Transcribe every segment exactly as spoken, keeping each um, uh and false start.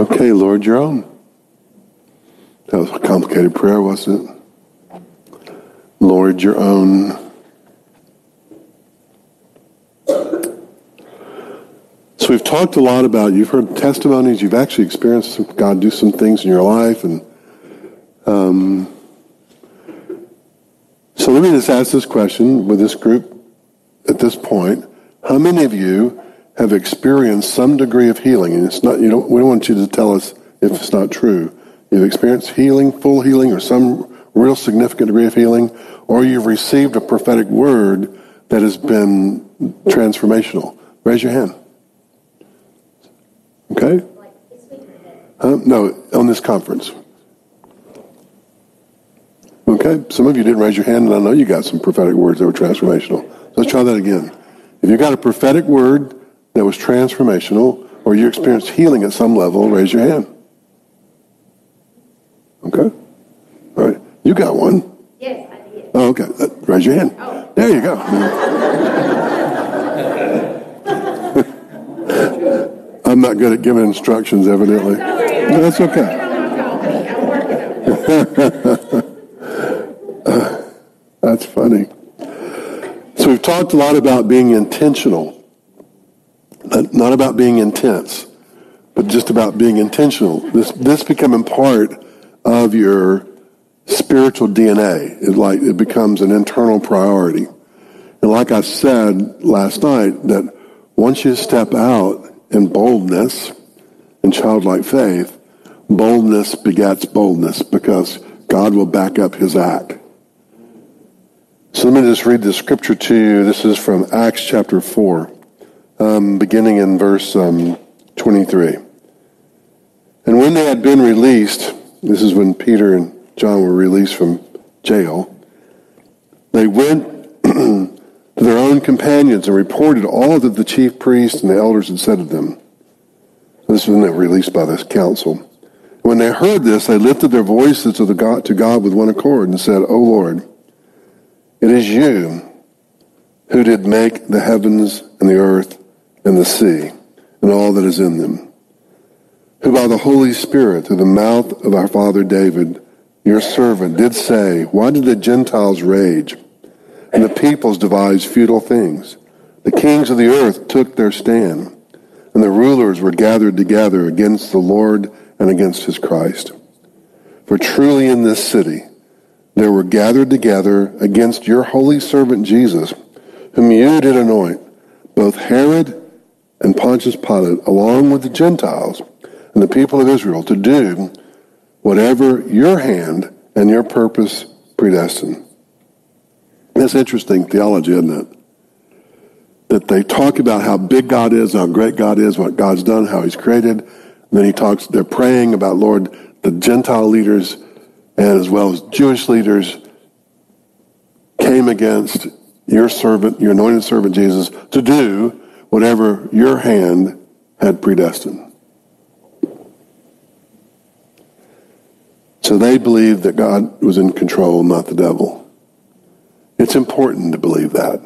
Okay, Lord, you're on. That was a complicated prayer, wasn't it? Lord, your own. So we've talked a lot about, you've heard testimonies, you've actually experienced some, God do some things in your life. And um, so let me just ask this question with this group at this point. How many of you have experienced some degree of healing? And it's not, you don't, we don't want you to tell us if it's not true. You've experienced healing, full healing, or some real significant degree of healing, or you've received a prophetic word that has been transformational. Raise your hand. Okay? Huh? No, on this conference. Okay? Some of you didn't raise your hand, and I know you got some prophetic words that were transformational. So let's try that again. If you got a prophetic word that was transformational, or you experienced healing at some level, raise your hand. Okay? All right. You got one. Yes, I did. Oh, okay. Uh, raise your hand. Oh. There you go. I'm not good at giving instructions, evidently. No, that's okay. uh, that's funny. So we've talked a lot about being intentional. Not about being intense, but just about being intentional. This this becoming part of your spiritual D N A. It like it becomes an internal priority. And like I said last night, that once you step out in boldness and childlike faith, boldness begets boldness because God will back up his act. So let me just read the scripture to you. This is from Acts chapter four. Um, beginning in verse um, twenty-three. And when they had been released, this is when Peter and John were released from jail, they went to their own companions and reported all that the chief priests and the elders had said to them. This is when they were released by this council. When they heard this, they lifted their voices to, the God, to God with one accord and said, O Lord, it is you who did make the heavens and the earth and the sea, and all that is in them, who by the Holy Spirit, through the mouth of our father David, your servant, did say, why did the Gentiles rage, and the peoples devise futile things? The kings of the earth took their stand, and the rulers were gathered together against the Lord and against his Christ. For truly in this city there were gathered together against your holy servant Jesus, whom you did anoint, both Herod and Pontius Pilate, along with the Gentiles and the people of Israel, to do whatever your hand and your purpose predestined. That's interesting theology, isn't it? That they talk about how big God is, how great God is, what God's done, how he's created. And then he talks, they're praying about, Lord, the Gentile leaders and as well as Jewish leaders came against your servant, your anointed servant Jesus, to do whatever your hand had predestined. So they believed that God was in control, not the devil. It's important to believe that.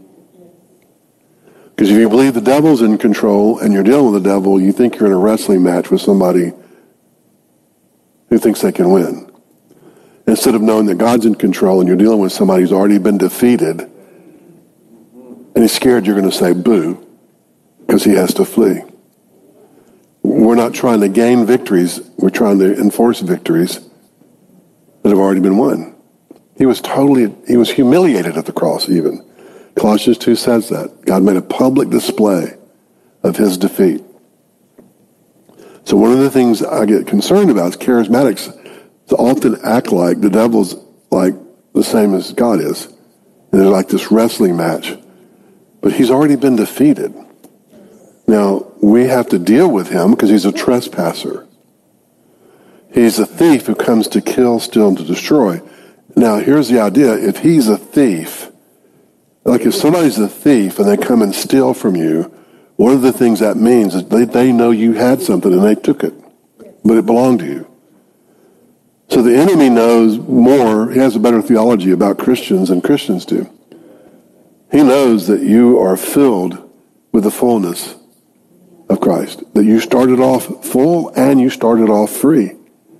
Because if you believe the devil's in control and you're dealing with the devil, you think you're in a wrestling match with somebody who thinks they can win. Instead of knowing that God's in control and you're dealing with somebody who's already been defeated and he's scared you're going to say boo because he has to flee. We're not trying to gain victories. We're trying to enforce victories that have already been won. He was totally, he was humiliated at the cross even. Colossians two says that. God made a public display of his defeat. So one of the things I get concerned about is charismatics often act like the devil's like the same as God is. And they're like this wrestling match. But he's already been defeated. Now, we have to deal with him because he's a trespasser. He's a thief who comes to kill, steal, and to destroy. Now, here's the idea. If he's a thief, like if somebody's a thief and they come and steal from you, one of the things that means is they, they know you had something and they took it, but it belonged to you. So the enemy knows more, he has a better theology about Christians than Christians do. He knows that you are filled with the fullness of Christ. That you started off full and you started off free.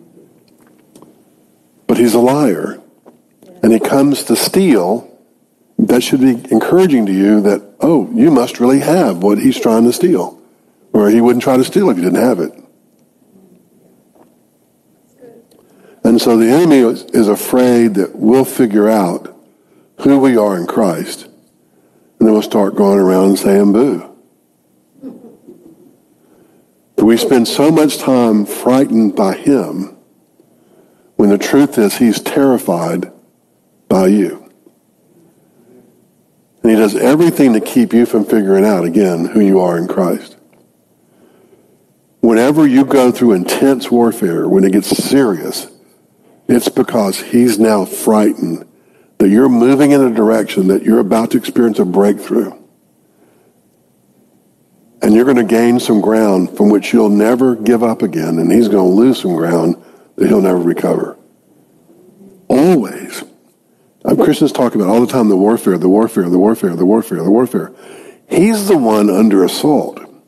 But he's a liar. And he comes to steal. That should be encouraging to you that, oh, you must really have what he's trying to steal. Or he wouldn't try to steal if you didn't have it. And so the enemy is, is afraid that we'll figure out who we are in Christ. And then we'll start going around and saying boo. But we spend so much time frightened by him when the truth is he's terrified by you. And he does everything to keep you from figuring out, again, who you are in Christ. Whenever you go through intense warfare, when it gets serious, it's because he's now frightened that you're moving in a direction that you're about to experience a breakthrough. And you're going to gain some ground from which you'll never give up again, and he's going to lose some ground that he'll never recover. Always. Uh, Christians talk about all the time the warfare, the warfare, the warfare, the warfare, the warfare. He's the one under assault. And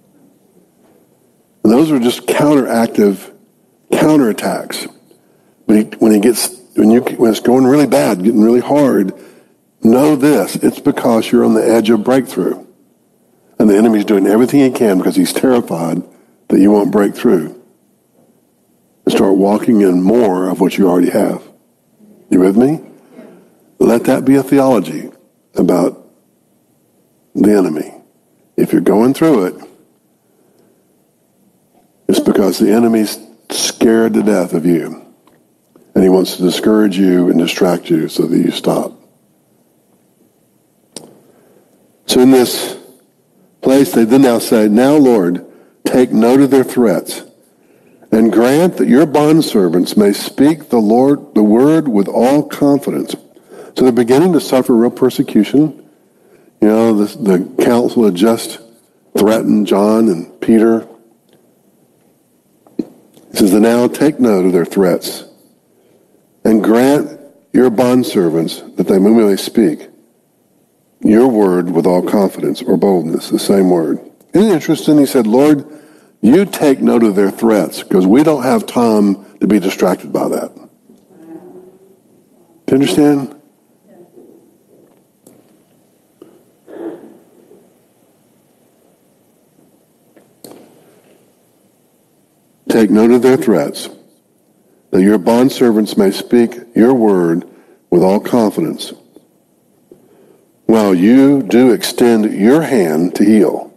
those are just counteractive counterattacks. When he, when he gets, when you, when it's going really bad, getting really hard, know this: it's because you're on the edge of breakthrough, and the enemy's doing everything he can because he's terrified that you won't break through and start walking in more of what you already have. You with me? Let that be a theology about the enemy. If you're going through it, it's because the enemy's scared to death of you. And he wants to discourage you and distract you so that you stop. So in this place, they then now say, now, Lord, take note of their threats and grant that your bondservants may speak the Lord, the word with all confidence. So they're beginning to suffer real persecution. You know, the, the council had just threatened John and Peter. He says, now take note of their threats and grant your bondservants that they may speak your word with all confidence or boldness, the same word. Isn't it interesting? He said, Lord, you take note of their threats because we don't have time to be distracted by that. Do you understand? Take note of their threats, that your bondservants may speak your word with all confidence, while you do extend your hand to heal.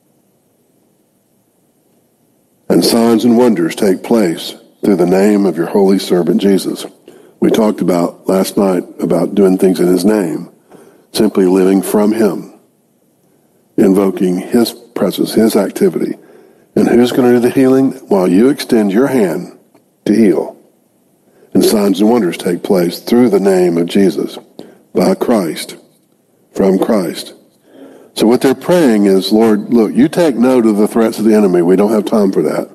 And signs and wonders take place through the name of your holy servant Jesus. We talked about last night about doing things in his name, simply living from him, invoking his presence, his activity. And who's going to do the healing? While you extend your hand to heal. And signs and wonders take place through the name of Jesus, by Christ, from Christ. So what they're praying is, Lord, look, you take note of the threats of the enemy. We don't have time for that.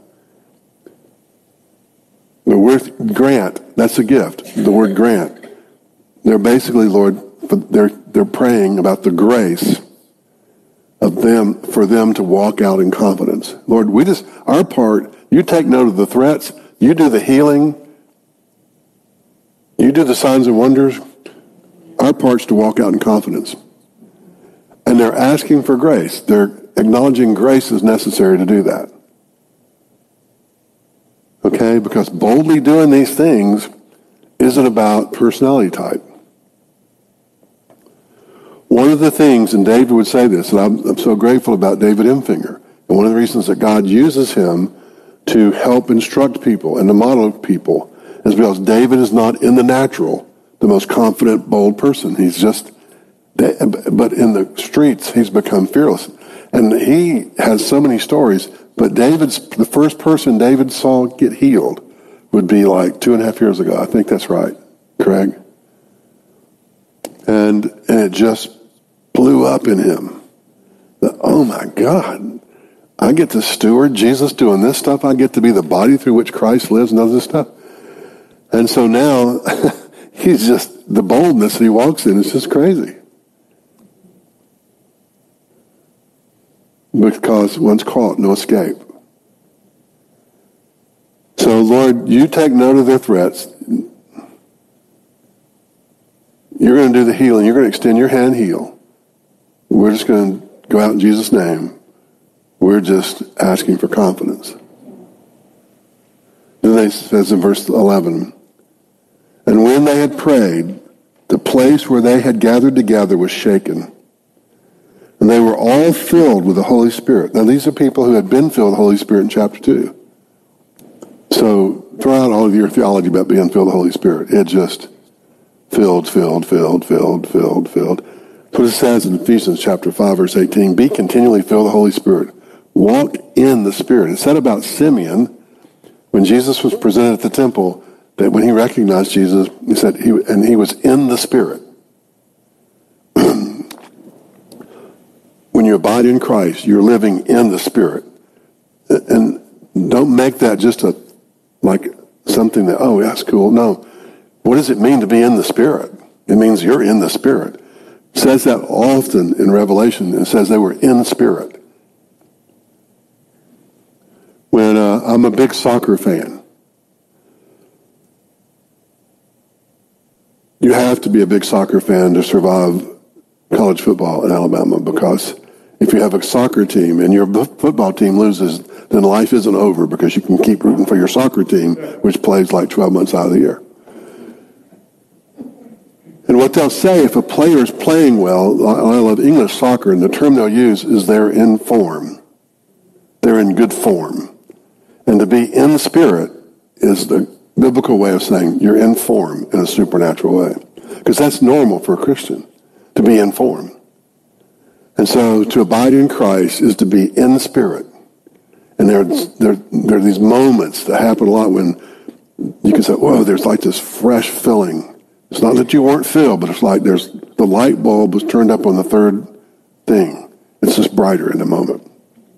The word grant, that's a gift. The word grant. They're basically, Lord, they're, they're praying about the grace of them, for them to walk out in confidence. Lord, we just, our part, you take note of the threats, you do the healing, you do the signs and wonders. Our part's to walk out in confidence. And they're asking for grace. They're acknowledging grace is necessary to do that. Okay? Because boldly doing these things isn't about personality type. One of the things, and David would say this, and I'm, I'm so grateful about David Empfinger, and one of the reasons that God uses him to help instruct people and to model people is because David is not in the natural the most confident, bold person. He's just, but in the streets, he's become fearless. And he has so many stories, but David's, the first person David saw get healed would be like two and a half years ago. I think that's right, Craig. And, and it just blew up in him. That, oh my God, I get to steward Jesus doing this stuff. I get to be the body through which Christ lives and does this stuff. And so now he's just, the boldness that he walks in is just crazy. because once caught, no escape. So, Lord, you take note of their threats. You're going to do the healing. You're going to extend your hand and heal. We're just going to go out in Jesus' name. We're just asking for confidence. Then it says in verse eleven, and when they had prayed, the place where they had gathered together was shaken. And they were all filled with the Holy Spirit. Now, these are people who had been filled with the Holy Spirit in chapter two. So, throw out all of your theology about being filled with the Holy Spirit. It just filled, filled, filled, filled, filled, filled. That's what it says in Ephesians chapter five, verse eighteen. Be continually filled with the Holy Spirit. Walk in the Spirit. It said about Simeon, when Jesus was presented at the temple, that when he recognized Jesus, he said, he, and he was in the Spirit. When you abide in Christ, you're living in the Spirit. And don't make that just a like something that, oh, that's cool. No. What does it mean to be in the Spirit? It means you're in the Spirit. It says that often in Revelation. It says they were in Spirit. When uh, I'm a big soccer fan, you have to be a big soccer fan to survive college football in Alabama, because if you have a soccer team and your football team loses, then life isn't over, because you can keep rooting for your soccer team, which plays like twelve months out of the year. And what they'll say, if a player is playing well, I love English soccer, and the term they'll use is they're in form. They're in good form. And to be in the Spirit is the biblical way of saying you're in form in a supernatural way. Because that's normal for a Christian, to be in form. And so to abide in Christ is to be in the Spirit. And there, there, there are these moments that happen a lot when you can say, whoa, there's like this fresh filling. It's not that you weren't filled, but it's like there's the light bulb was turned up on the third thing. It's just brighter in the moment.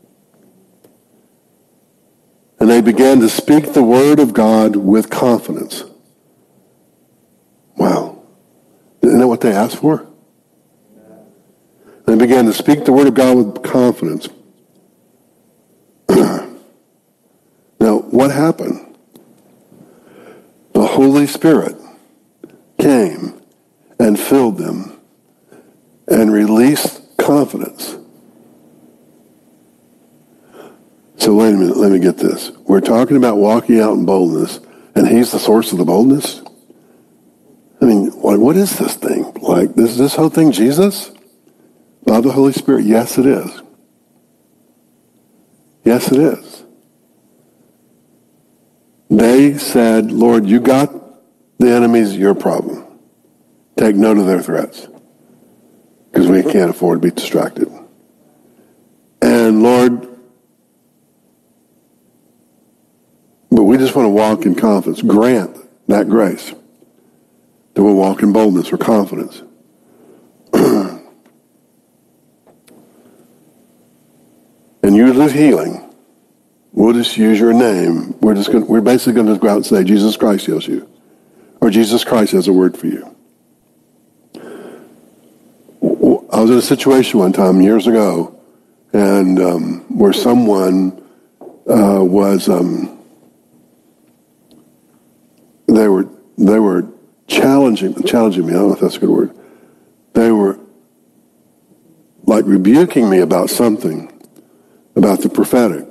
And they began to speak the word of God with confidence. Wow. Isn't that what they asked for? They began to speak the word of God with confidence. Now, what happened? The Holy Spirit came and filled them and released confidence. So wait a minute, let me get this. We're talking about walking out in boldness, and he's the source of the boldness? I mean, what is this thing? Like, is this whole thing Jesus? By the Holy Spirit? Yes, it is. Yes, it is. They said, Lord, you got the enemies, your problem. Take note of their threats, because we can't afford to be distracted. And Lord, but we just want to walk in confidence. Grant that grace that we'll walk in boldness or confidence. And use this healing. We'll just use your name. We're just going, we're basically going to go out and say, Jesus Christ heals you. Or Jesus Christ has a word for you. I was in a situation one time years ago, and um, where someone uh, was, um, they were they were challenging challenging me. I don't know if that's a good word. They were like rebuking me about something, about the prophetic.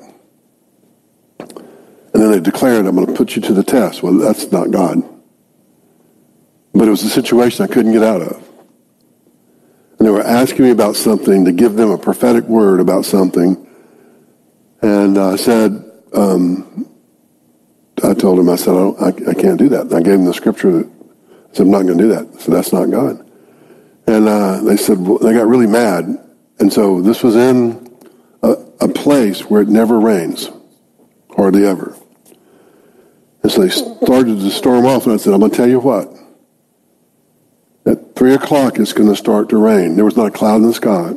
And then they declared, I'm going to put you to the test. Well, that's not God. But it was a situation I couldn't get out of. And they were asking me about something, to give them a prophetic word about something. And I said, um, I told him, I said, I, don't, I, I can't do that. And I gave them the scripture that I said, I'm not going to do that. So that's not God. And uh, they said, well, they got really mad. And so this was in a, a place where it never rains, hardly ever. And so they started to storm off, and I said, I'm going to tell you what. At three o'clock, it's going to start to rain. There was not a cloud in the sky.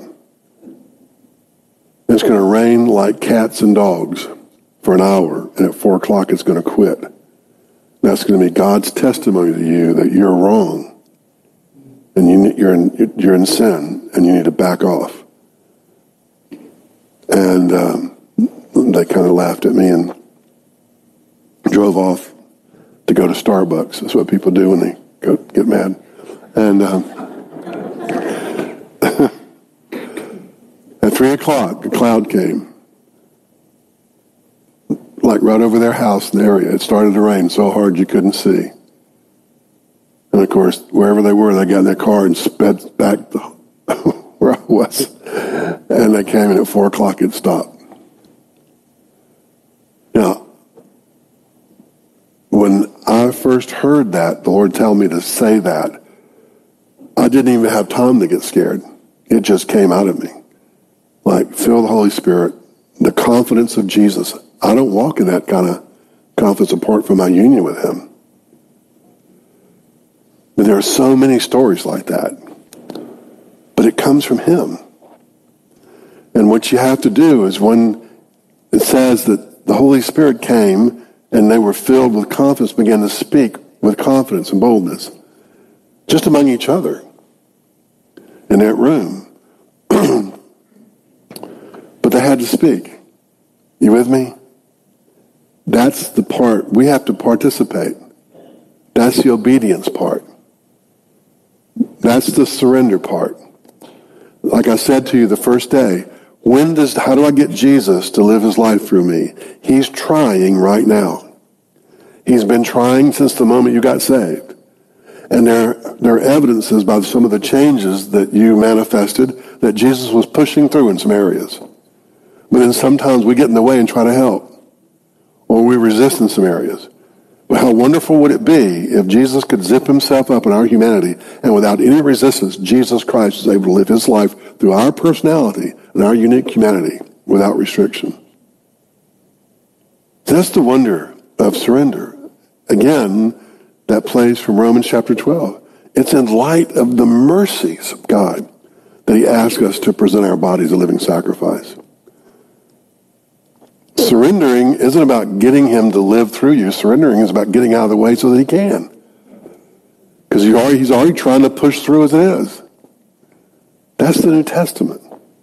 It's going to rain like cats and dogs for an hour, and at four o'clock, it's going to quit. That's going to be God's testimony to you that you're wrong, and you, you're in, you're in sin, and you need to back off. And um, they kind of laughed at me and drove off to go to Starbucks. That's what people do when they go get mad. And um, at three o'clock, a cloud came, like right over their house in the area. It started to rain so hard you couldn't see. And of course, wherever they were, they got in their car and sped back to where I was. And they came, and at four o'clock it stopped. Now, when I first heard that, the Lord tell me to say that, I didn't even have time to get scared. It just came out of me. Like, feel the Holy Spirit, the confidence of Jesus. I don't walk in that kind of confidence apart from my union with him. But there are so many stories like that. But it comes from him. And what you have to do is, when it says that the Holy Spirit came and they were filled with confidence, began to speak with confidence and boldness, just among each other in that room. But they had to speak. You with me? That's the part. We have to participate. That's the obedience part. That's the surrender part. Like I said to you the first day, when does, how do I get Jesus to live his life through me? He's trying right now. He's been trying since the moment you got saved. And there, there are evidences by some of the changes that you manifested that Jesus was pushing through in some areas. But then sometimes we get in the way and try to help. Or we resist in some areas. But how wonderful would it be if Jesus could zip himself up in our humanity, and without any resistance, Jesus Christ is able to live his life through our personality and our unique humanity without restriction. That's the wonder of surrender. Again, that plays from Romans chapter twelve. It's in light of the mercies of God that he asks us to present our bodies a living sacrifice. Surrendering isn't about getting him to live through you. Surrendering is about getting out of the way so that he can. Because he's already, he's already trying to push through as it is. That's the New Testament.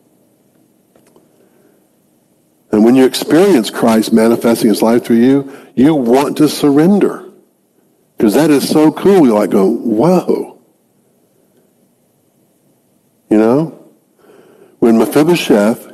And when you experience Christ manifesting his life through you, you want to surrender. Because that is so cool. You're like going, whoa. You know? When Mephibosheth,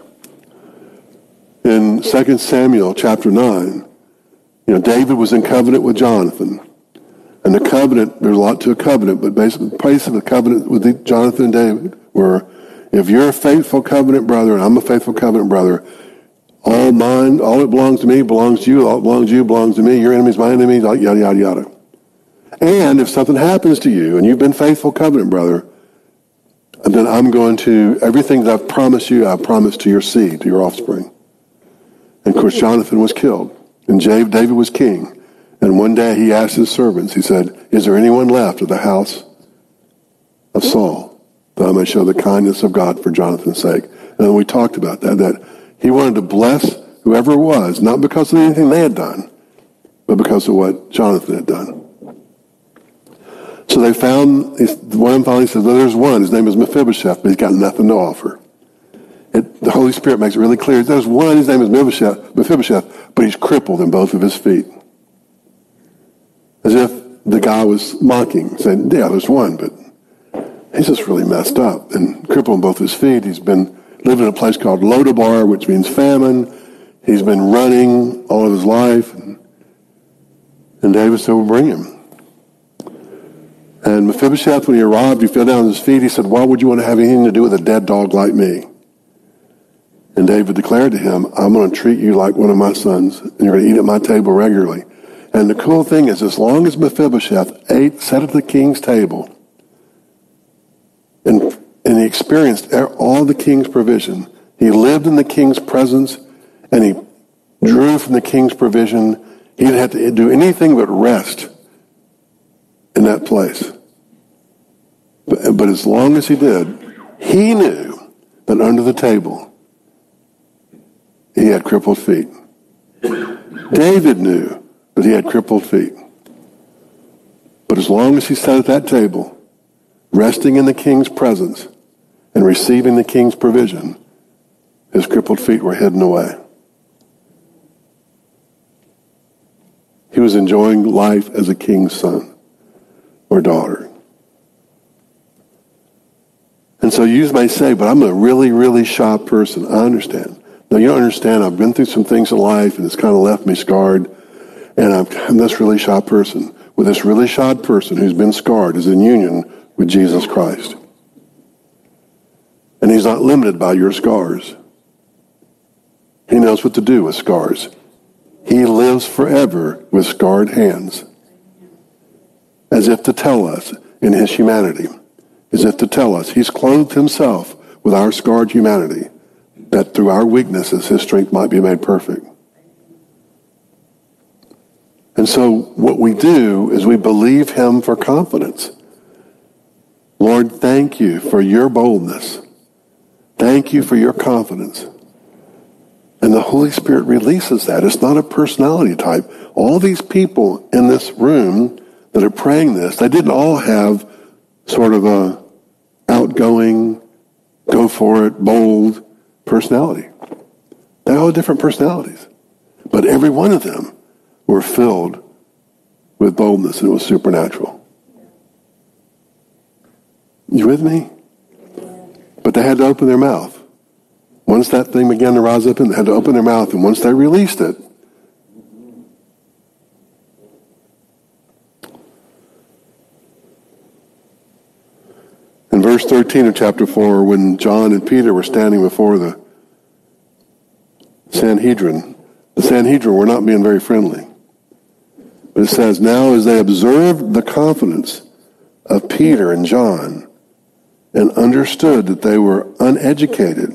in Second Samuel chapter nine, you know, David was in covenant with Jonathan. And the covenant, there's a lot to a covenant, but basically the place of the covenant with the, Jonathan and David were, if you're a faithful covenant brother and I'm a faithful covenant brother, all mine, all that belongs to me belongs to you, all that belongs to you belongs to me, your enemy's my enemy, yada, yada, yada. And if something happens to you and you've been faithful covenant brother, then I'm going to, everything that I've promised you, I've promised to your seed, to your offspring. And of course, Jonathan was killed, and David was king. And one day he asked his servants, he said, is there anyone left of the house of Saul that I may show the kindness of God for Jonathan's sake? And we talked about that, that he wanted to bless whoever it was, not because of anything they had done, but because of what Jonathan had done. So they found, one of them finally said, well, there's one, his name is Mephibosheth, but he's got nothing to offer. It, the Holy Spirit makes it really clear. There's one, his name is Mephibosheth, Mephibosheth, but he's crippled in both of his feet. As if the guy was mocking, saying, yeah, there's one, but he's just really messed up and crippled in both his feet. He's been living in a place called Lodabar, which means famine. He's been running all of his life. And, and David said, well, bring him. And Mephibosheth, when he arrived, he fell down on his feet. He said, why would you want to have anything to do with a dead dog like me? And David declared to him, I'm going to treat you like one of my sons, and you're going to eat at my table regularly. And the cool thing is, as long as Mephibosheth ate, sat at the king's table, and, and he experienced all the king's provision, he lived in the king's presence, and he drew from the king's provision, he didn't have to do anything but rest in that place. But, but as long as he did, he knew that under the table, he had crippled feet. David knew that he had crippled feet. But as long as he sat at that table, resting in the king's presence and receiving the king's provision, his crippled feet were hidden away. He was enjoying life as a king's son or daughter. And so you may say, but I'm a really, really shy person. I understand. No, you don't understand. I've been through some things in life, and it's kind of left me scarred. And I'm, I'm this really shy person. Well, this really shy person who's been scarred is in union with Jesus Christ. And he's not limited by your scars. He knows what to do with scars. He lives forever with scarred hands. As if to tell us in his humanity, as if to tell us he's clothed himself with our scarred humanity, that through our weaknesses his strength might be made perfect. And so what we do is we believe him for confidence. Lord, thank you for your boldness. Thank you for your confidence. And the Holy Spirit releases that. It's not a personality type. All these people in this room that are praying this, they didn't all have sort of a outgoing, go for it, bold personality. They all had different personalities. But every one of them were filled with boldness, and it was supernatural. You with me? But they had to open their mouth. Once that thing began to rise up, and they had to open their mouth, and once they released it, in verse thirteen of chapter four, when John and Peter were standing before the Sanhedrin, the Sanhedrin were not being very friendly. But it says, now as they observed the confidence of Peter and John and understood that they were uneducated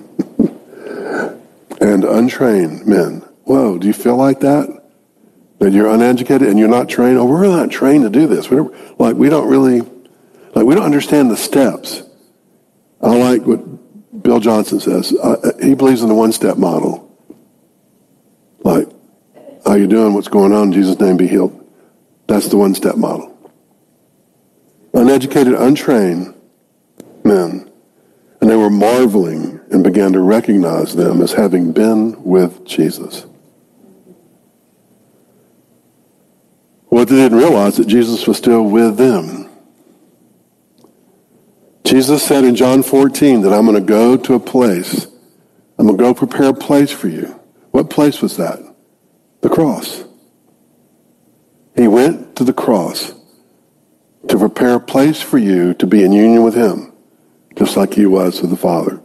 and untrained men. Whoa, do you feel like that? That you're uneducated and you're not trained? Oh, we're not trained to do this. We're, like, we don't really, like, we don't understand the steps. I like what Bill Johnson says. Uh, he believes in the one-step model. Like, how you doing? What's going on? In Jesus' name, be healed. That's the one-step model. Uneducated, untrained men. And they were marveling and began to recognize them as having been with Jesus. What they didn't realize that Jesus was still with them. Jesus said in John fourteen that I'm going to go to a place. I'm going to go prepare a place for you. What place was that? The cross. He went to the cross to prepare a place for you to be in union with him, just like he was with the Father.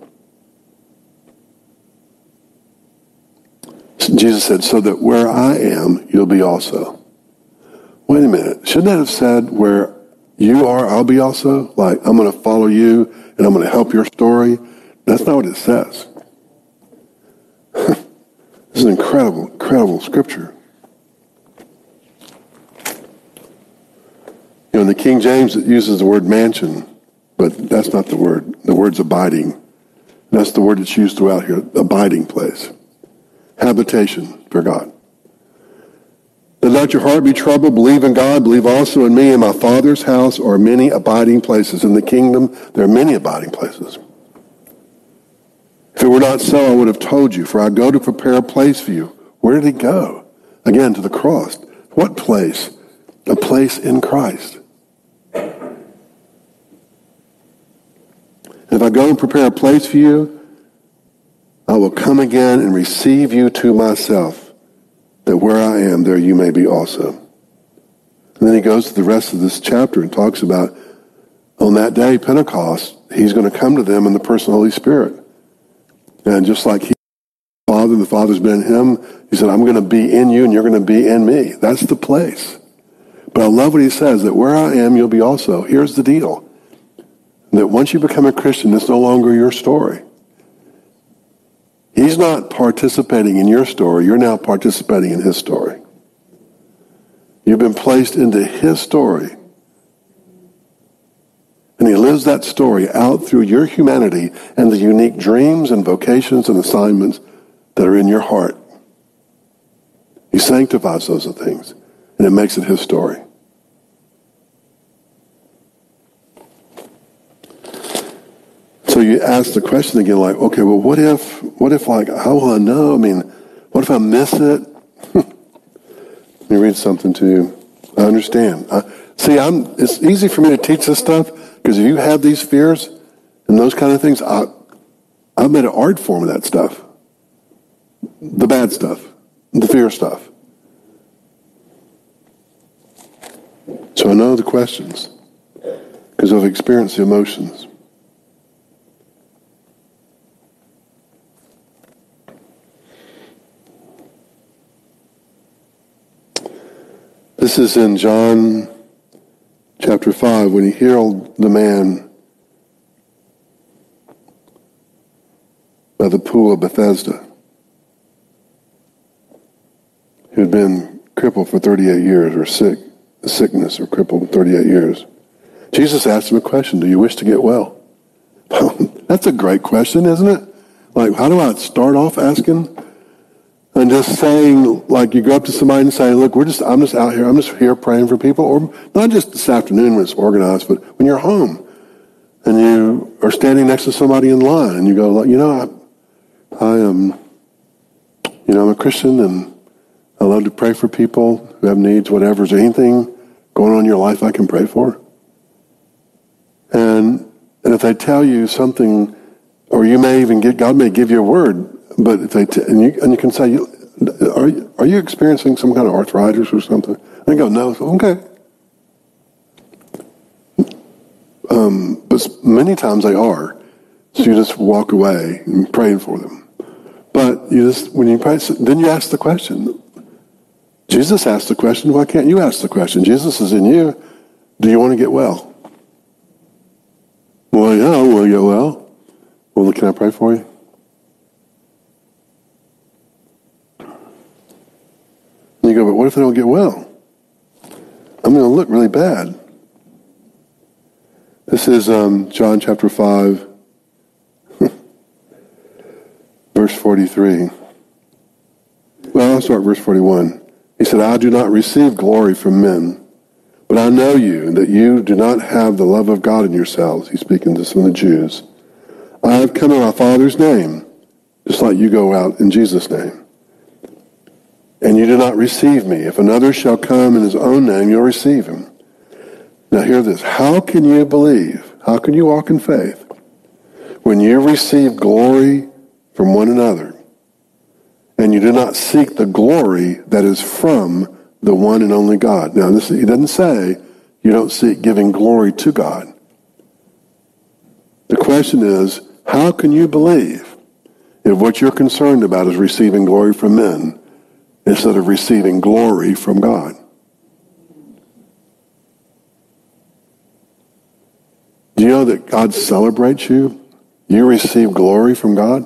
Jesus said, so that where I am, you'll be also. Wait a minute. Shouldn't that have said, where you are, I'll be also? Like, I'm going to follow you and I'm going to help your story? That's not what it says. This is an incredible, incredible scripture. You know, in the King James, it uses the word mansion, but that's not the word. The word's abiding. That's the word that's used throughout here, abiding place. Habitation for God. Let not your heart be troubled. Believe in God. Believe also in me. In my Father's house are many abiding places. In the kingdom, there are many abiding places. If it were not so, I would have told you, for I go to prepare a place for you. Where did he go? Again, to the cross. What place? A place in Christ. If I go and prepare a place for you, I will come again and receive you to myself, that where I am, there you may be also. And then he goes to the rest of this chapter and talks about, on that day, Pentecost, he's going to come to them in the person of the Holy Spirit. And just like he, the Father, the Father's been in him, he said, I'm going to be in you and you're going to be in me. That's the place. But I love what he says, that where I am, you'll be also. Here's the deal. That once you become a Christian, it's no longer your story. He's not participating in your story. You're now participating in his story. You've been placed into his story. And he lives that story out through your humanity and the unique dreams and vocations and assignments that are in your heart. He sanctifies those things, and it makes it his story. So you ask the question again, like, okay, well, what if, what if, like, how will I know? I mean, what if I miss it? Let me read something to you. I understand. I, see, I'm. It's easy for me to teach this stuff because if you have these fears and those kind of things, I, I've made an art form of that stuff. The bad stuff, the fear stuff. So I know the questions because I've experienced the emotions. This is in John chapter five when he healed the man by the pool of Bethesda who had been crippled for thirty-eight years or sick, sickness or crippled thirty-eight years. Jesus asked him a question, do you wish to get well? That's a great question, isn't it? Like, how do I start off asking? And just saying, like, you go up to somebody and say, look, we're just, I'm just out here, I'm just here praying for people, or not just this afternoon when it's organized, but when you're home and you are standing next to somebody in line and you go, like, you know, I, I am, you know, I'm a Christian and I love to pray for people who have needs, whatever. Is there anything going on in your life I can pray for? And, and if they tell you something, or you may even get, God may give you a word, but if they t- and you and you can say, are you, are you experiencing some kind of arthritis or something? And they go, no. Okay. Um, but many times they are. So you just walk away and praying for them. But you just when you pray, then you ask the question. Jesus asked the question. Why can't you ask the question? Jesus is in you. Do you want to get well? Well, yeah, I want to get well. Well, can I pray for you? And you go, but what if they don't get well? I'm going to look really bad. This is um, John chapter five, verse forty-three. Well, I'll start verse forty-one. He said, I do not receive glory from men, but I know you, that you do not have the love of God in yourselves. He's speaking to some of the Jews. I have come in my Father's name, just like you go out in Jesus' name. And you do not receive me. If another shall come in his own name, you'll receive him. Now hear this. How can you believe? How can you walk in faith when you receive glory from one another and you do not seek the glory that is from the one and only God? Now this, he doesn't say you don't seek giving glory to God. The question is, how can you believe if what you're concerned about is receiving glory from men instead of receiving glory from God? Do you know that God celebrates you? You receive glory from God?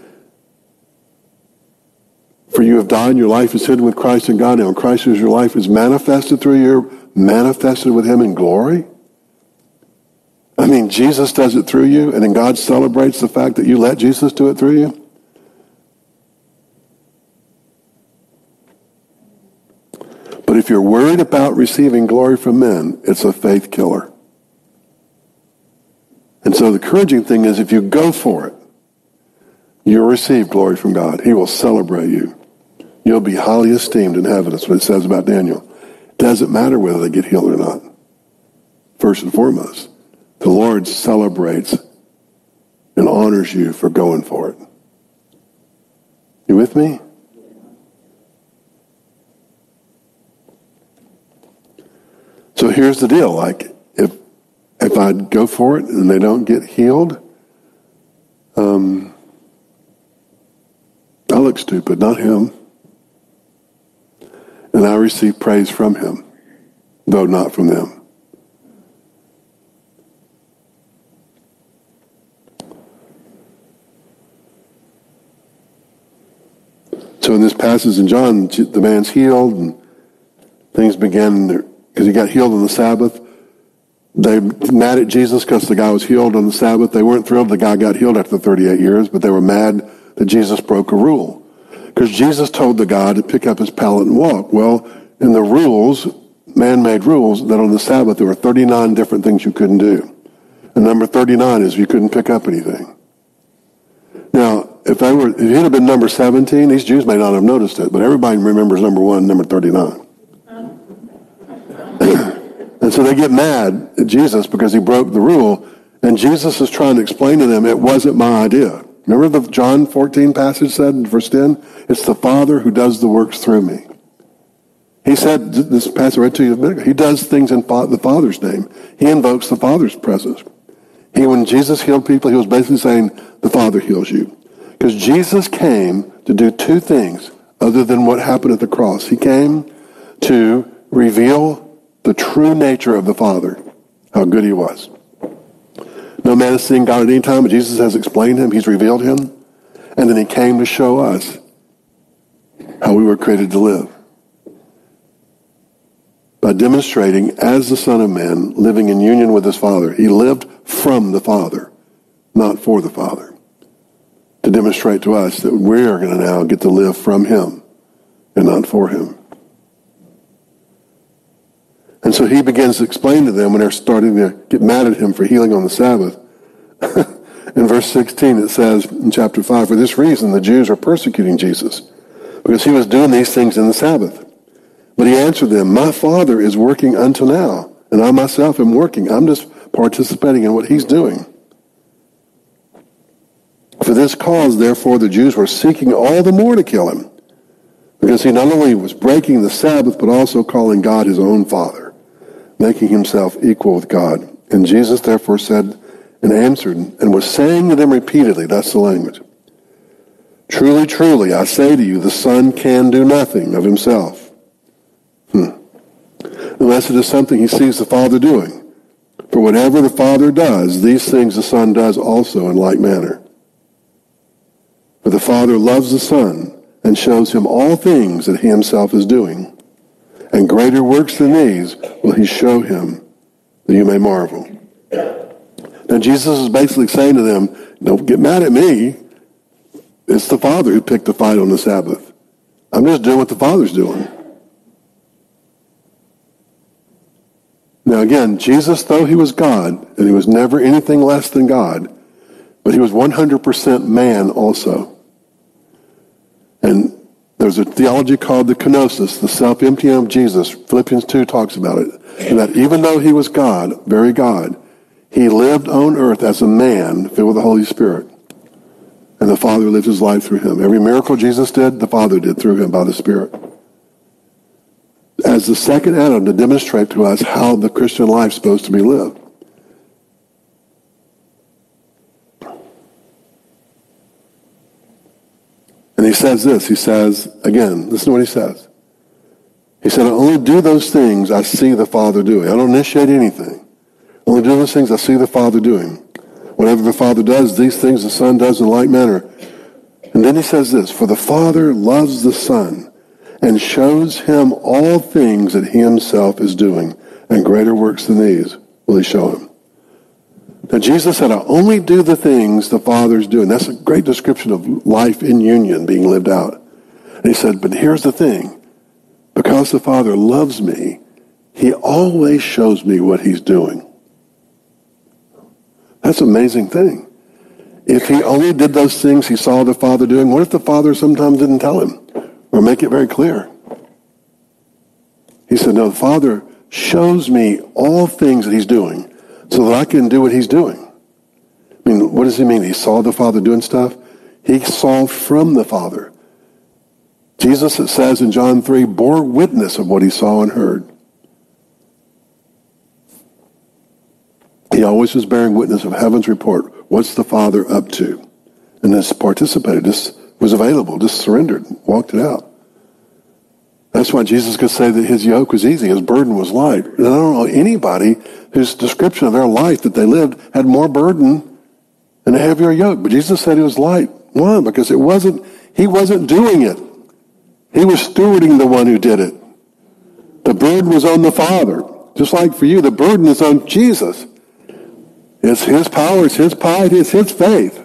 For you have died, and your life is hidden with Christ in God. Now in Christ as your life is manifested through you, you're manifested with him in glory. I mean, Jesus does it through you, and then God celebrates the fact that you let Jesus do it through you. But if you're worried about receiving glory from men, it's a faith killer. And so the encouraging thing is if you go for it, you'll receive glory from God. He will celebrate you. You'll be highly esteemed in heaven. That's what it says about Daniel. It doesn't matter whether they get healed or not. First and foremost, the Lord celebrates and honors you for going for it. You with me? So here's the deal. Like, if if I go for it and they don't get healed, um, I look stupid, not him. And I receive praise from him, though not from them. So in this passage in John, the man's healed and things began, because he got healed on the Sabbath. They mad at Jesus because the guy was healed on the Sabbath. They weren't thrilled the guy got healed after thirty-eight years, but they were mad that Jesus broke a rule. Because Jesus told the guy to pick up his pallet and walk. Well, in the rules, man-made rules, that on the Sabbath there were thirty-nine different things you couldn't do. And number thirty-nine is you couldn't pick up anything. Now, if they were, if it had been number seventeen, these Jews may not have noticed it, but everybody remembers number one, number thirty-nine. And so they get mad at Jesus because he broke the rule, and Jesus is trying to explain to them, it wasn't my idea. Remember the John fourteen passage said in verse ten? It's the Father who does the works through me. He said, this passage I read to you a minute ago, he does things in the Father's name. He invokes the Father's presence. He, when Jesus healed people, he was basically saying, the Father heals you. Because Jesus came to do two things other than what happened at the cross. He came to reveal the true nature of the Father, how good he was. No man has seen God at any time, but Jesus has explained him. He's revealed him. And then he came to show us how we were created to live. By demonstrating, as the Son of Man, living in union with his Father. He lived from the Father, not for the Father. To demonstrate to us that we are going to now get to live from him and not for him. And so he begins to explain to them when they're starting to get mad at him for healing on the Sabbath. In verse sixteen it says in chapter five, for this reason the Jews are persecuting Jesus, because he was doing these things in the Sabbath. But he answered them, my Father is working until now, and I myself am working. I'm just participating in what he's doing. For this cause, therefore, the Jews were seeking all the more to kill him, because he not only was breaking the Sabbath, but also calling God his own Father, making himself equal with God. And Jesus therefore said and answered and was saying to them repeatedly, that's the language, truly, truly, I say to you, the Son can do nothing of himself. Hmm. Unless it is something he sees the Father doing. For whatever the Father does, these things the Son does also in like manner. For the Father loves the Son and shows him all things that he himself is doing. And greater works than these will he show him, that you may marvel. Now Jesus is basically saying to them, don't get mad at me. It's the Father who picked the fight on the Sabbath. I'm just doing what the Father's doing. Now again, Jesus, though he was God, and he was never anything less than God, but he was one hundred percent man also. And there's a theology called the kenosis, the self-emptying of Jesus. Philippians two talks about it. And that even though he was God, very God, he lived on earth as a man filled with the Holy Spirit. And the Father lived his life through him. Every miracle Jesus did, the Father did through him by the Spirit. As the second Adam to demonstrate to us how the Christian life is supposed to be lived. And he says this, he says, again, listen to what he says. He said, I only do those things I see the Father doing. I don't initiate anything. I only do those things I see the Father doing. Whatever the Father does, these things the Son does in like manner. And then he says this, for the Father loves the Son and shows him all things that he himself is doing, and greater works than these will he show him. Now Jesus said, I only do the things the Father's doing. That's a great description of life in union being lived out. And he said, but here's the thing. Because the Father loves me, he always shows me what he's doing. That's an amazing thing. If he only did those things he saw the Father doing, what if the Father sometimes didn't tell him or make it very clear? He said, no, the Father shows me all things that he's doing so that I can do what he's doing. I mean, what does he mean? He saw the Father doing stuff? He saw from the Father. Jesus, it says in John three, bore witness of what he saw and heard. He always was bearing witness of heaven's report. What's the Father up to? And just participated, just was available, just surrendered, walked it out. That's why Jesus could say that his yoke was easy, his burden was light. And I don't know anybody whose description of their life that they lived had more burden and a heavier yoke. But Jesus said it was light. Why? Because it wasn't, he wasn't doing it. He was stewarding the one who did it. The burden was on the Father. Just like for you, the burden is on Jesus. It's his power, it's his piety, it's his faith.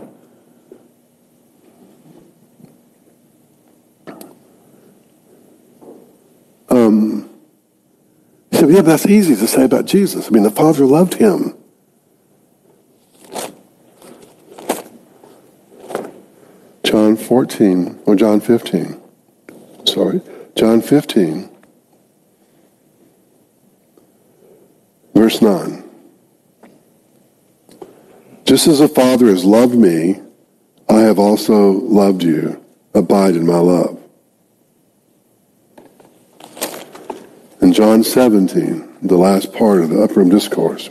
Um, you say, yeah, but that's easy to say about Jesus. I mean, the Father loved him. fourteen, or John fifteen. Sorry, John fifteen, verse nine. Just as the Father has loved me, I have also loved you. Abide in my love. In John seventeen, the last part of the Upper Room Discourse,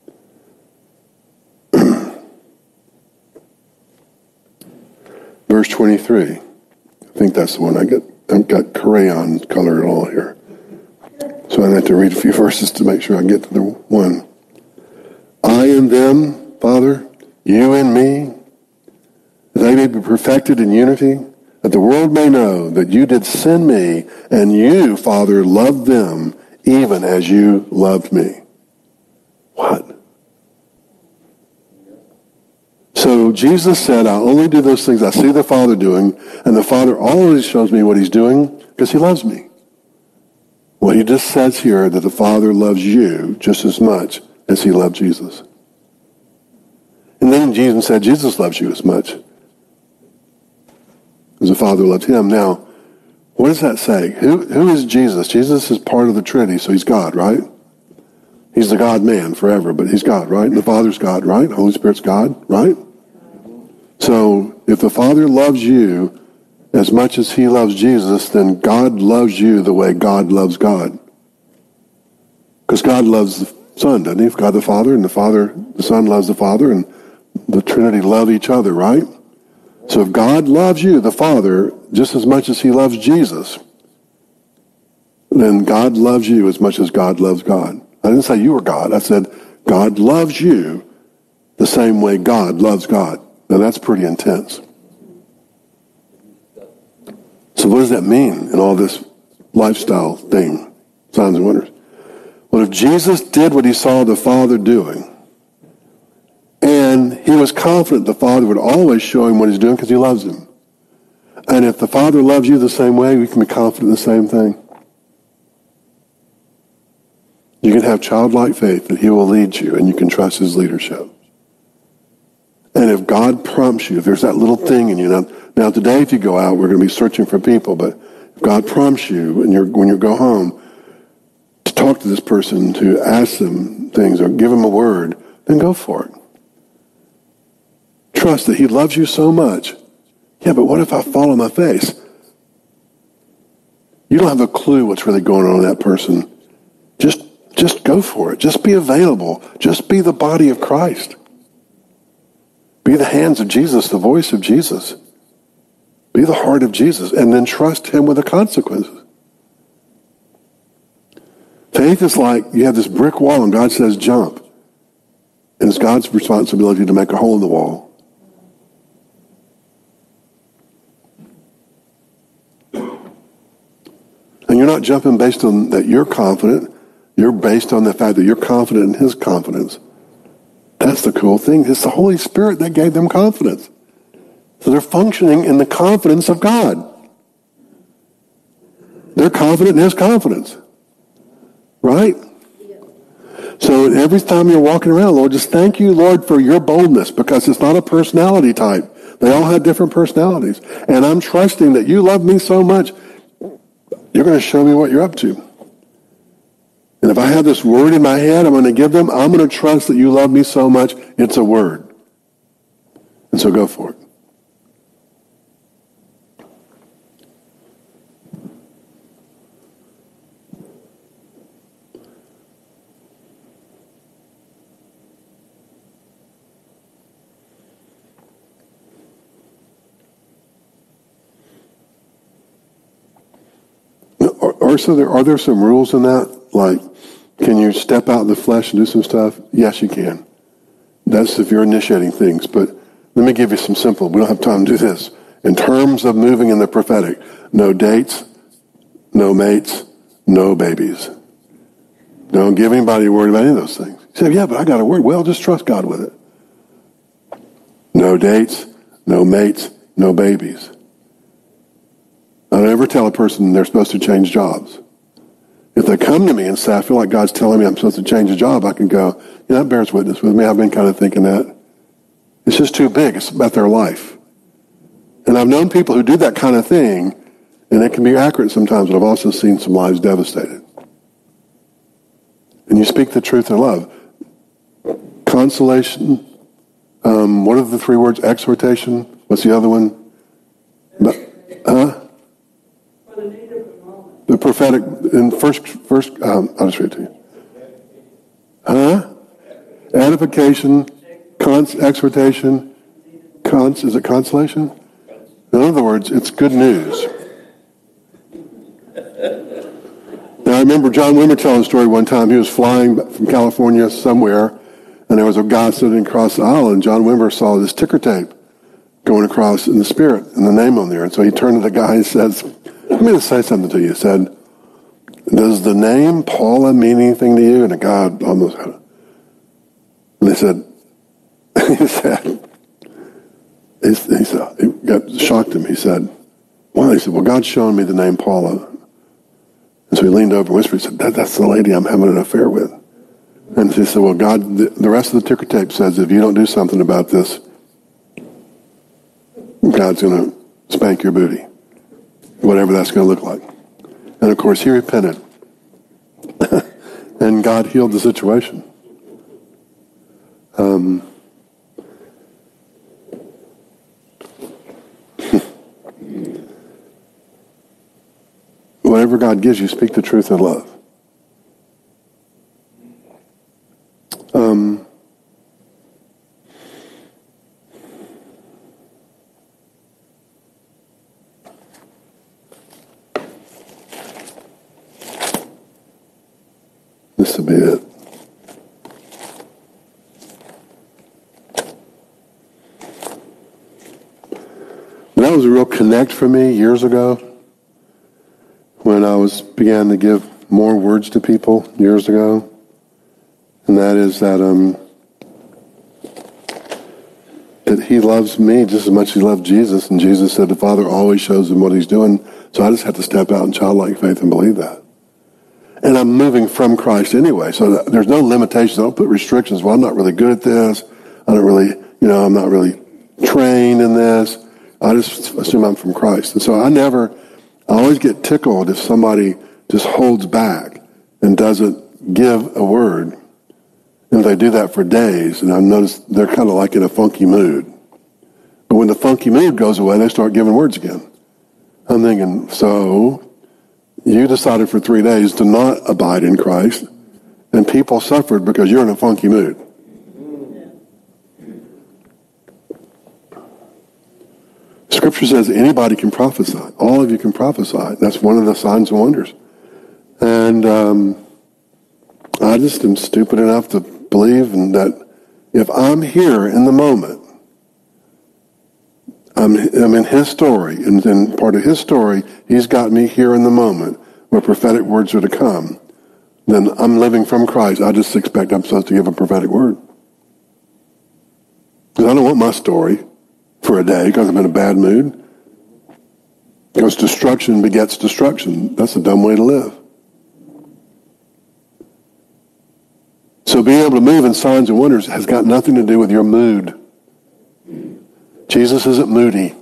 verse twenty-three. I think that's the one I get. I've got crayon color all here. So I have to read a few verses to make sure I get to the one. I in them, Father, you in me, that they may be perfected in unity, that the world may know that you did send me, and you, Father, loved them even as you loved me. What? So Jesus said, I only do those things I see the Father doing, and the Father always shows me what he's doing because he loves me. Well, he just says here that the Father loves you just as much as he loved Jesus. And then Jesus said, Jesus loves you as much as the Father loved him. Now, what does that say? Who, who is Jesus? Jesus is part of the Trinity, so he's God, right? He's the God-man forever, but he's God, right? And the Father's God, right? The Holy Spirit's God, right? So if the Father loves you as much as he loves Jesus, then God loves you the way God loves God. Because God loves the Son, doesn't he? God the Father, and the Father, the Son loves the Father, and the Trinity love each other, right? So if God loves you, the Father, just as much as he loves Jesus, then God loves you as much as God loves God. I didn't say you were God. I said God loves you the same way God loves God. Now that's pretty intense. So what does that mean in all this lifestyle thing, signs and wonders? Well, if Jesus did what he saw the Father doing, and he was confident the Father would always show him what he's doing because he loves him. And if the Father loves you the same way, we can be confident in the same thing. You can have childlike faith that he will lead you, and you can trust his leadership. And if God prompts you, if there's that little thing in you, now, now today if you go out, we're going to be searching for people, but if God prompts you and you're, when you go home to talk to this person, to ask them things or give them a word, then go for it. Trust that he loves you so much. Yeah, but what if I fall on my face? You don't have a clue what's really going on in that person. Just, just go for it. Just be available. Just be the body of Christ. Be the hands of Jesus, the voice of Jesus. Be the heart of Jesus, and then trust him with the consequences. Faith is like you have this brick wall and God says jump. And it's God's responsibility to make a hole in the wall. And you're not jumping based on that you're confident. You're based on the fact that you're confident in his confidence. That's the cool thing. It's the Holy Spirit that gave them confidence. So they're functioning in the confidence of God. They're confident in his confidence. Right? So every time you're walking around, Lord, just thank you, Lord, for your boldness, because it's not a personality type. They all have different personalities. And I'm trusting that you love me so much, you're going to show me what you're up to. And if I have this word in my head I'm going to give them, I'm going to trust that you love me so much, it's a word. And so go for it. Are, so there, are there some rules in that? Like, can you step out in the flesh and do some stuff? Yes, you can. That's if you're initiating things. But let me give you some simple. We don't have time to do this. In terms of moving in the prophetic, no dates, no mates, no babies. Don't give anybody a word about any of those things. You say, yeah, but I got a word. Well, just trust God with it. No dates, no mates, no babies. I don't ever tell a person they're supposed to change jobs. If they come to me and say, I feel like God's telling me I'm supposed to change a job, I can go, yeah, that bears witness with me. I've been kind of thinking that. It's just too big. It's about their life. And And I've known people who do that kind of thing, and it can be accurate sometimes, but I've also seen some lives devastated. And you speak the truth in love. Consolation. Um, what are the three words? Exhortation. What's the other one? But, huh? The prophetic, in first, first, um, I'll just read it to you. Huh? Edification, cons, exhortation, cons, is it consolation? In other words, it's good news. Now, I remember John Wimmer telling a story one time. He was flying from California somewhere, and there was a guy sitting across the aisle, and John Wimmer saw this ticker tape going across in the spirit, and the name on there. And so he turned to the guy and says, let me just say something to you. He said, does the name Paula mean anything to you? And the guy almost, and they said, he said, he, he said, it got, shocked him. He said, why? He said, well, God's showing me the name Paula. And so he leaned over and whispered, he said, that, that's the lady I'm having an affair with. And he said, well, God, the, the rest of the ticker tape says if you don't do something about this, God's going to spank your booty, whatever that's going to look like. And of course, he repented. And God healed the situation. Um, whatever God gives you, speak the truth in love. Um, this will be it. That was a real connect for me years ago when I was began to give more words to people years ago. And that is that um, that he loves me just as much as he loved Jesus. And Jesus said the Father always shows him what he's doing. So I just have to step out in childlike faith and believe that. And I'm moving from Christ anyway. So there's no limitations. I don't put restrictions. Well, I'm not really good at this. I don't really, you know, I'm not really trained in this. I just assume I'm from Christ. And so I never, I always get tickled if somebody just holds back and doesn't give a word. And they do that for days, and I've noticed they're kind of like in a funky mood. But when the funky mood goes away, they start giving words again. I'm thinking, so you decided for three days to not abide in Christ, and people suffered because you're in a funky mood. Scripture says anybody can prophesy. All of you can prophesy. That's one of the signs and wonders. And um, I just am stupid enough to believe in that if I'm here in the moment, I'm, I'm in his story, and in part of his story, he's got me here in the moment where prophetic words are to come, then I'm living from Christ. I just expect I'm supposed to give a prophetic word. Because I don't want my story for a day because I'm in a bad mood. Because destruction begets destruction. That's a dumb way to live. So being able to move in signs and wonders has got nothing to do with your mood. Jesus isn't moody.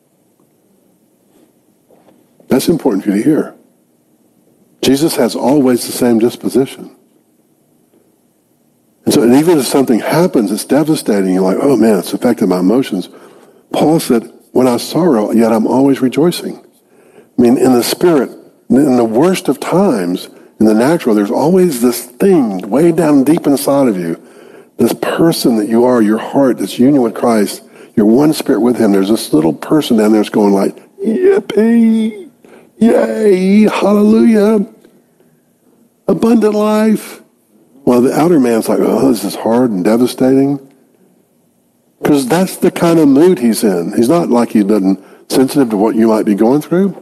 That's important for you to hear. Jesus has always the same disposition. And so and even if something happens, it's devastating. You're like, oh man, it's affected my emotions. Paul said, when I sorrow, yet I'm always rejoicing. I mean, in the spirit, in the worst of times, in the natural, there's always this thing way down deep inside of you, this person that you are, your heart, this union with Christ, you're one spirit with him. There's this little person down there that's going like, yippee, yay, hallelujah, abundant life. While the outer man's like, oh, this is hard and devastating. Because that's the kind of mood he's in. He's not like he doesn't sensitive to what you might be going through.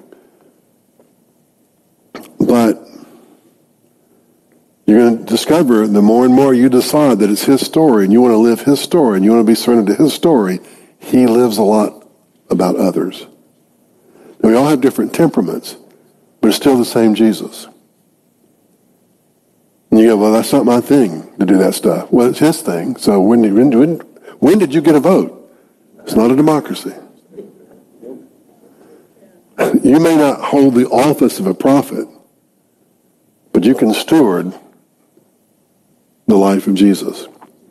But you're going to discover the more and more you decide that it's his story and you want to live his story and you want to be surrendered to his story, he lives a lot about others. Now, we all have different temperaments, but it's still the same Jesus. And you go, well, that's not my thing to do that stuff. Well, it's his thing. So when did, when, when, when did you get a vote? It's not a democracy. You may not hold the office of a prophet, but you can steward the life of Jesus.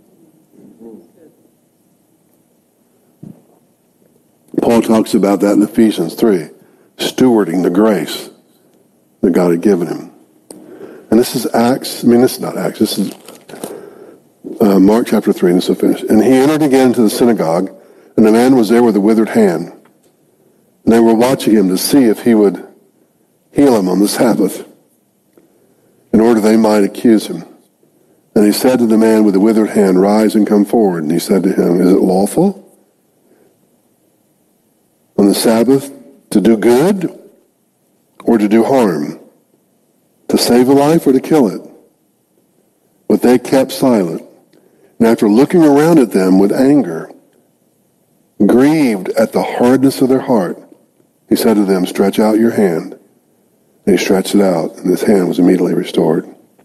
Paul talks about that in Ephesians three, stewarding the grace that God had given him. And this is Acts, I mean, this is not Acts, this is uh, Mark chapter three, and this will finish. And he entered again into the synagogue, and the man was there with a withered hand. And they were watching him to see if he would heal him on the Sabbath, in order they might accuse him. And he said to the man with the withered hand, "Rise and come forward." And he said to him, "Is it lawful on the Sabbath to do good or to do harm, to save a life or to kill it?" But they kept silent. And after looking around at them with anger, grieved at the hardness of their heart, he said to them, "Stretch out your hand." And he stretched it out, and his hand was immediately restored.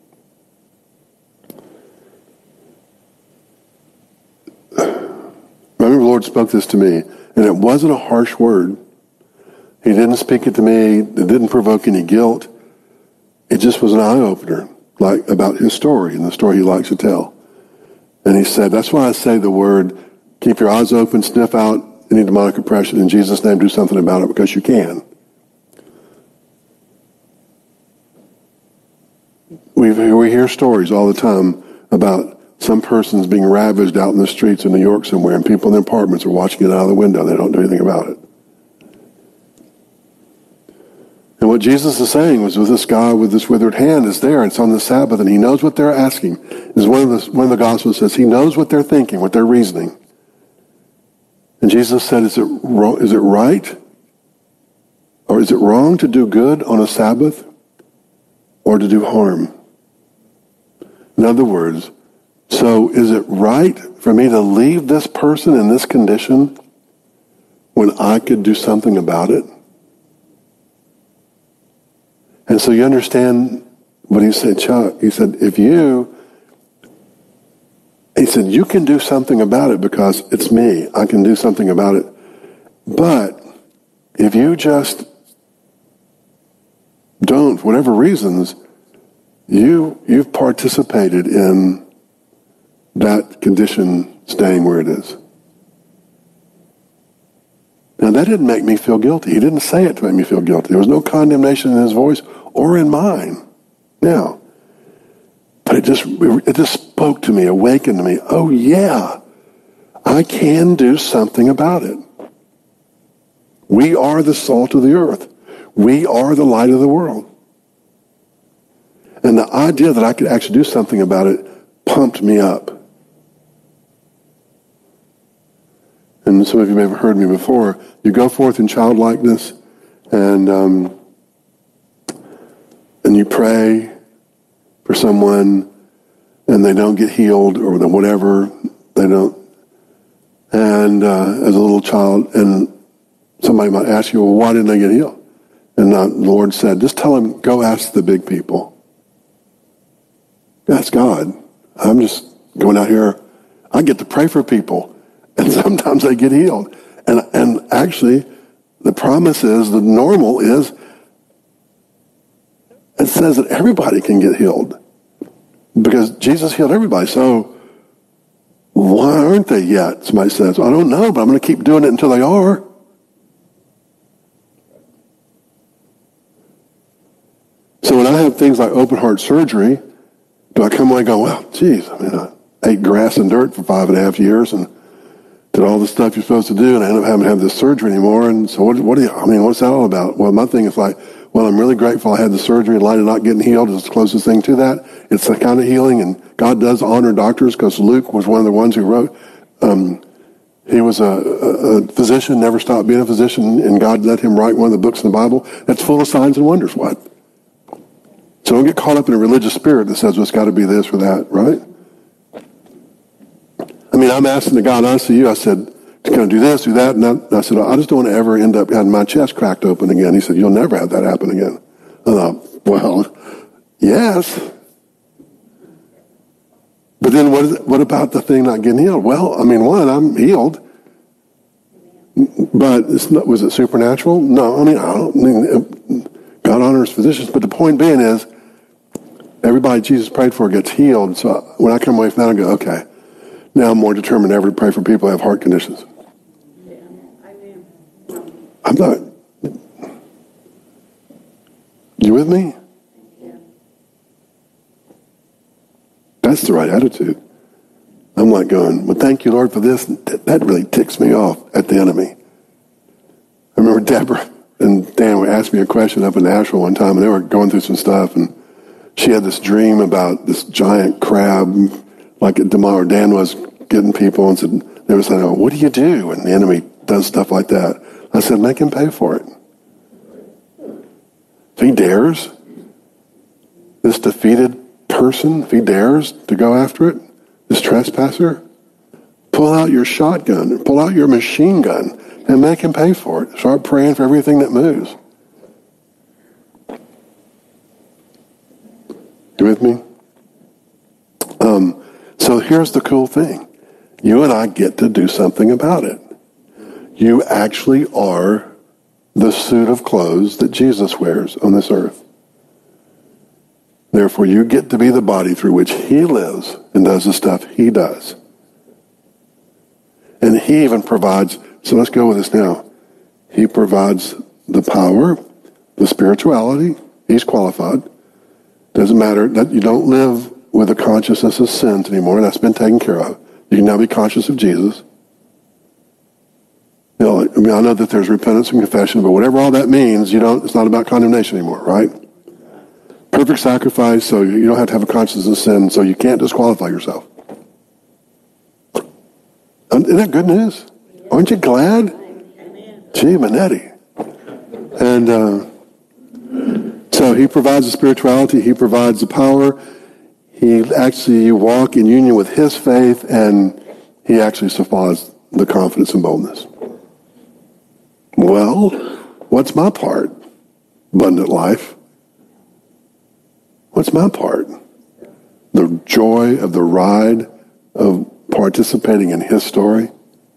I remember the Lord spoke this to me, and it wasn't a harsh word. He didn't speak it to me. It didn't provoke any guilt. It just was an eye-opener, like about his story and the story he likes to tell. And he said, that's why I say the word, keep your eyes open, sniff out any demonic oppression. In Jesus' name, do something about it, because you can. We we hear stories all the time about some persons being ravaged out in the streets of New York somewhere, and people in their apartments are watching it out of the window. They don't do anything about it. And what Jesus is saying was, with this guy with this withered hand is there, and it's on the Sabbath, and he knows what they're asking. As one of the one of the Gospels says, he knows what they're thinking, what they're reasoning. And Jesus said, is it wrong, is it right? Or is it wrong to do good on a Sabbath or to do harm? In other words, so is it right for me to leave this person in this condition when I could do something about it? And so you understand what he said, Chuck. He said, if you, he said, you can do something about it because it's me. I can do something about it. But if you just don't, for whatever reasons, you, you've participated in that condition staying where it is. Now, that didn't make me feel guilty. He didn't say it to make me feel guilty. There was no condemnation in his voice or in mine. Now, but it just it just spoke to me, awakened to me. Oh, yeah, I can do something about it. We are the salt of the earth. We are the light of the world. And the idea that I could actually do something about it pumped me up. And some of you may have heard me before. You go forth in childlikeness, and um, and you pray for someone, and they don't get healed, or whatever, they don't. And uh, as a little child, and somebody might ask you, well, why didn't they get healed? And the Lord said, just tell them, go ask the big people. That's God. I'm just going out here. I get to pray for people. And sometimes they get healed. And and actually, the promise is, the normal is, it says that everybody can get healed. Because Jesus healed everybody. So, why aren't they yet? Somebody says, I don't know, but I'm going to keep doing it until they are. So when I have things like open heart surgery, do I come away and go, well, geez, I mean, I ate grass and dirt for five and a half years and did all the stuff you're supposed to do, and I end up having to have this surgery anymore. And so what, what do you, I mean, what's that all about? Well, my thing is like, well, I'm really grateful I had the surgery, and light of not getting healed is the closest thing to that. It's the kind of healing, and God does honor doctors, because Luke was one of the ones who wrote, um, he was a, a, a physician, never stopped being a physician, and God let him write one of the books in the Bible that's full of signs and wonders. What? So don't get caught up in a religious spirit that says, well, it's got to be this or that, right? I mean, I'm asking the God, I see you, I said, can I do this, do that? And I, I said, I just don't want to ever end up having my chest cracked open again. He said, you'll never have that happen again. I thought, well, yes. But then what, is it, what about the thing not getting healed? Well, I mean, one, I'm healed. But it's not, was it supernatural? No, I mean, I don't I mean, God honors physicians, but the point being is, everybody Jesus prayed for gets healed. So when I come away from that, I go, okay, now I'm more determined ever to pray for people who have heart conditions. Yeah. Amen. I'm not. You with me? Yeah. That's the right attitude. I'm like going, well, thank you, Lord, for this. That really ticks me off at the enemy. I remember Deborah and Dan were asking me a question up in Nashville one time, and they were going through some stuff, and she had this dream about this giant crab, like at tomorrow. Dan was getting people and said, they were saying, oh, what do you do? And the enemy does stuff like that. I said, make him pay for it. If he dares, this defeated person, if he dares to go after it, this trespasser, pull out your shotgun, pull out your machine gun, and make him pay for it. Start praying for everything that moves. You with me? Um, so here's the cool thing. You and I get to do something about it. You actually are the suit of clothes that Jesus wears on this earth. Therefore, you get to be the body through which he lives and does the stuff he does. And he even provides, so let's go with this now. He provides the power, the spirituality. He's qualified. Doesn't matter that you don't live with a consciousness of sins anymore. That's been taken care of. You can now be conscious of Jesus. You know, I mean, I know that there's repentance and confession, but whatever all that means, you don't. It's not about condemnation anymore, right? Perfect sacrifice, so you don't have to have a consciousness of sin, so you can't disqualify yourself. Isn't that good news? Aren't you glad? Gee, Manetti. And uh, so he provides the spirituality, he provides the power. He actually, you walk in union with his faith, and he actually supplies the confidence and boldness. Well, what's my part? Abundant life. What's my part? The joy of the ride of participating in his story.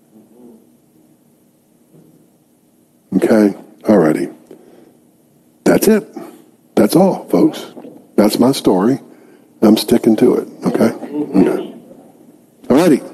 Okay, alrighty. That's it. That's all, folks. That's my story. I'm sticking to it, okay? Okay. Alrighty.